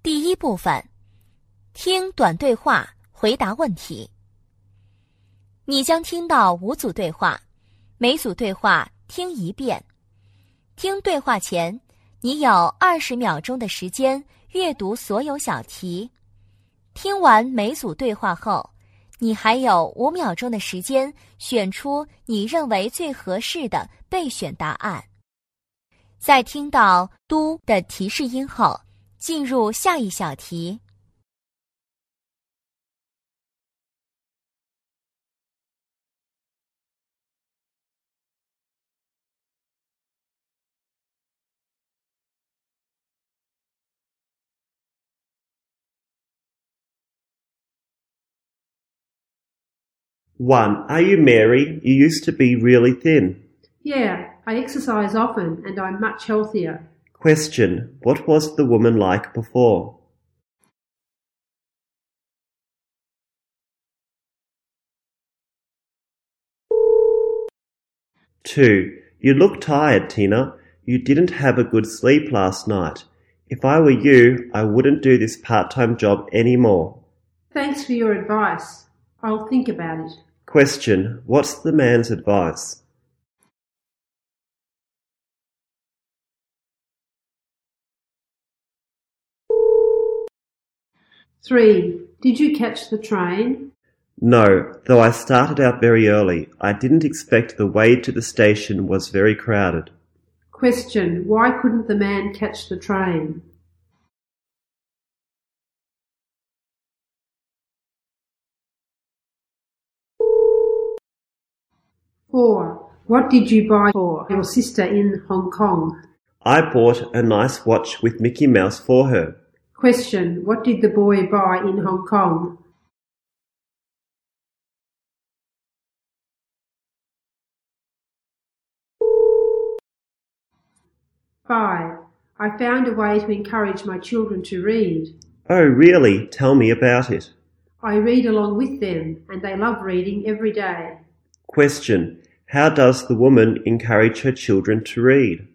第一部分，听短对话，回答问题。你将听到5组对话，每组对话听1遍。听对话前，你有20秒钟的时间阅读所有小题。听完每组对话后，你还有5秒钟的时间选出你认为最合适的备选答案。在听到“嘟”的提示音后，进入下一小题。 1. Are you Mary? You used to be really thin. Yeah, I exercise often and I'm much healthier. Question. What was the woman like before? Two. You look tired, Tina. You didn't have a good sleep last night. If I were you, I wouldn't do this part-time job anymore. Thanks for your advice. I'll think about it. Question. What's the man's advice? Three. Did you catch the train? No, though I started out very early. I didn't expect the way to the station was very crowded. Question. Why couldn't the man catch the train? Four. What did you buy for your sister in Hong Kong? I bought a nice watch with Mickey Mouse for her. Question. What did the boy buy in Hong Kong? Five. I found a way to encourage my children to read. Oh, really? Tell me about it. I read along with them and they love reading every day. Question. How does the woman encourage her children to read?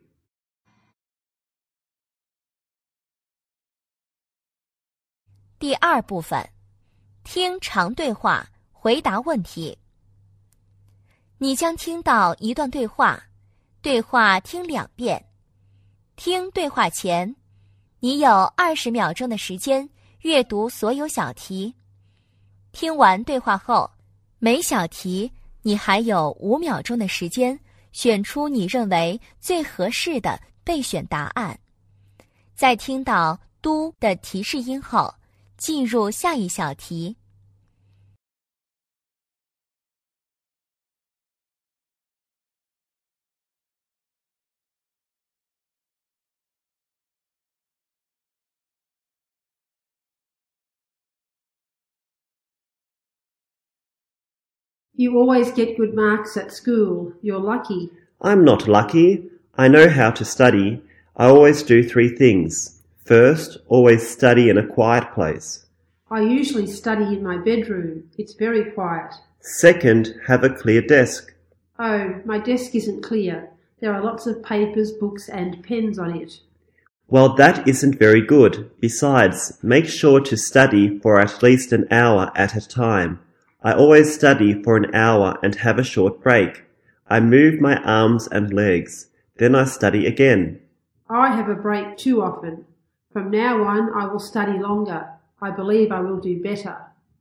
“第二部分，听长对话，回答问题。你将听到一段对话，对话听2遍。听对话前，你有20秒钟的时间阅读所有小题。听完对话后，每小题你还有5秒钟的时间选出你认为最合适的备选答案。在听到“嘟”的提示音后，进入下一小题。 You always get good marks at school. You're lucky. I'm not lucky. I know how to study. I always do 3 things. First, always study in a quiet place. I usually study in my bedroom. It's very quiet. Second, have a clear desk. Oh, my desk isn't clear. There are lots of papers, books and pens on it. Well, that isn't very good. Besides, make sure to study for at least an hour at a time. I always study for an hour and have a short break. I move my arms and legs. Then I study again. I have a break too often. From now on, I will study longer. I believe I will do better.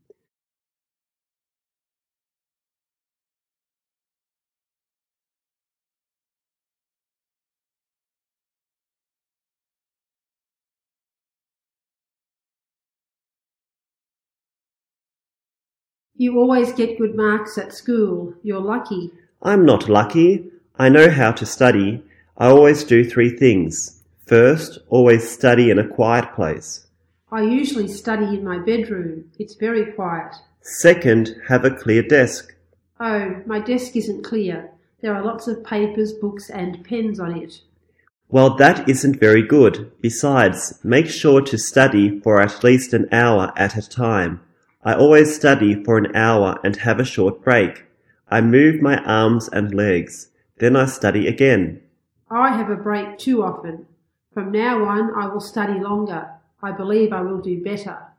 You always get good marks at school. You're lucky. I'm not lucky. I know how to study. I always do 3 things. First, always study in a quiet place. I usually study in my bedroom. It's very quiet. Second, have a clear desk. Oh, my desk isn't clear. There are lots of papers, books and pens on it. Well, that isn't very good. Besides, make sure to study for at least an hour at a time. I always study for an hour and have a short break. I move my arms and legs. Then I study again. I have a break too often. From now on, I will study longer. I believe I will do better.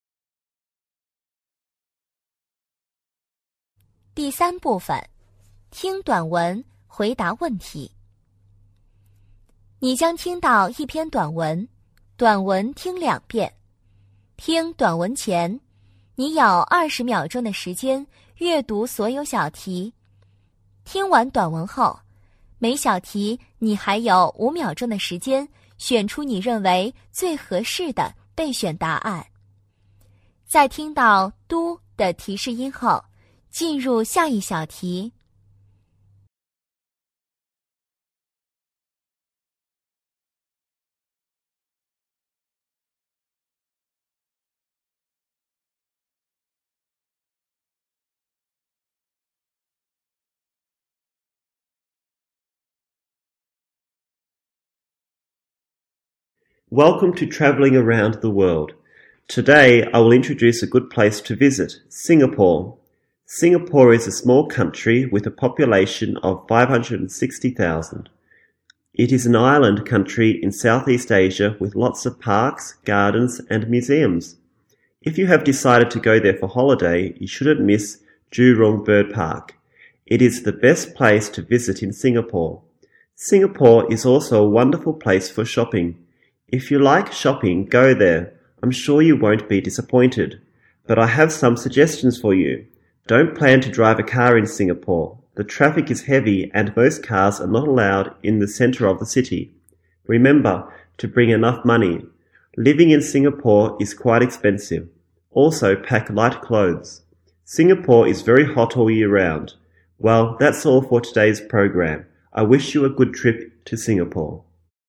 第三部分，听短文，回答问题。你将听到一篇短文，短文听2遍。听短文前，你有20秒钟的时间阅读所有小题。听完短文后，每小题你还有5秒钟的时间选出你认为最合适的备选答案。在听到“嘟”的提示音后，进入下一小题。 Welcome to Travelling Around the World. Today I will introduce a good place to visit, Singapore. Singapore is a small country with a population of 560,000. It is an island country in Southeast Asia with lots of parks, gardens and museums. If you have decided to go there for holiday, you shouldn't miss Jurong Bird Park. It is the best place to visit in Singapore. Singapore is also a wonderful place for shopping. If you like shopping, go there. I'm sure you won't be disappointed. But I have some suggestions for you. Don't plan to drive a car in Singapore. The traffic is heavy and most cars are not allowed in the centre of the city. Remember to bring enough money. Living in Singapore is quite expensive. Also pack light clothes. Singapore is very hot all year round. Well, that's all for today's program. I wish you a good trip to Singapore.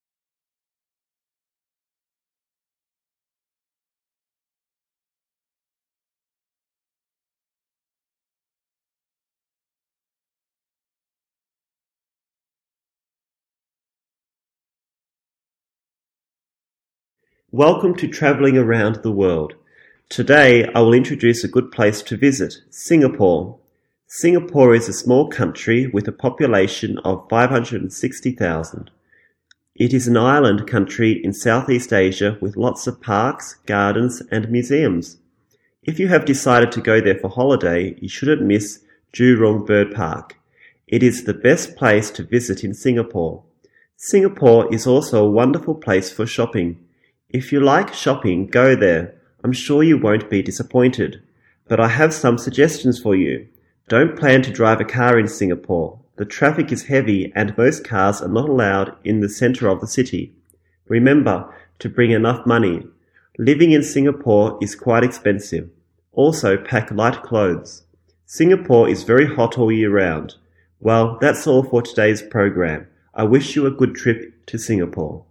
Welcome to Travelling Around the World. Today I will introduce a good place to visit, Singapore. Singapore is a small country with a population of 560,000. It is an island country in Southeast Asia with lots of parks, gardens and museums. If you have decided to go there for holiday, you shouldn't miss Jurong Bird Park. It is the best place to visit in Singapore. Singapore is also a wonderful place for shopping. If you like shopping, go there. I'm sure you won't be disappointed. But I have some suggestions for you. Don't plan to drive a car in Singapore. The traffic is heavy and most cars are not allowed in the centre of the city. Remember to bring enough money. Living in Singapore is quite expensive. Also pack light clothes. Singapore is very hot all year round. Well, that's all for today's program. I wish you a good trip to Singapore.